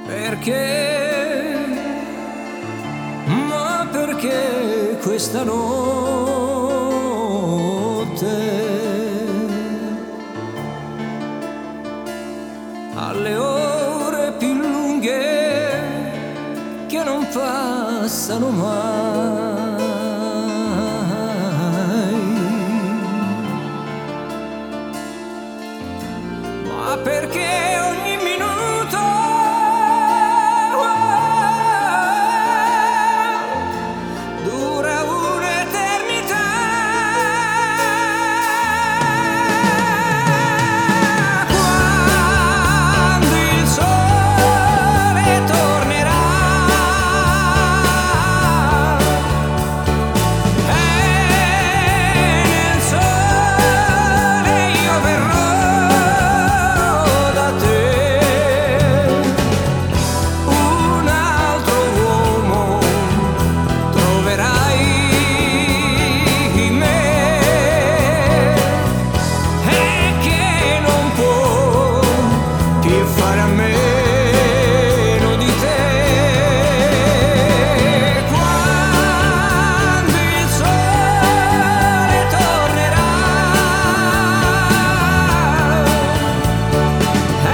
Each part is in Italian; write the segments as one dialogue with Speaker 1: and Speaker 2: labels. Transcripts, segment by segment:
Speaker 1: Perché, ma perché questa notte alle ore più lunghe che non passano mai, ma perché ogni minuto dura un'eternità. Quando il sole tornerà e nel sole io verrò da te, un altro uomo troverai in me, e che non può che fare a meno di te. Quando il sole tornerà e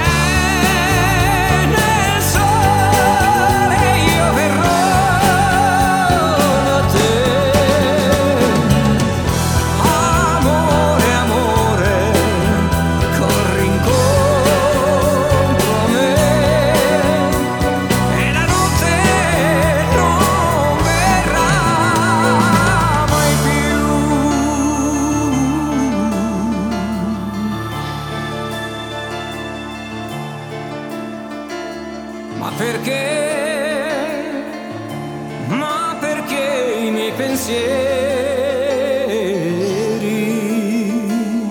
Speaker 1: nel sole io verrò da te. Amore, amore, corri incontro a me e la notte non verrà mai più. Ma perché i miei pensieri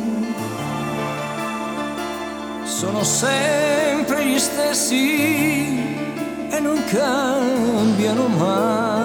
Speaker 1: sono sempre gli stessi e non cambiano mai.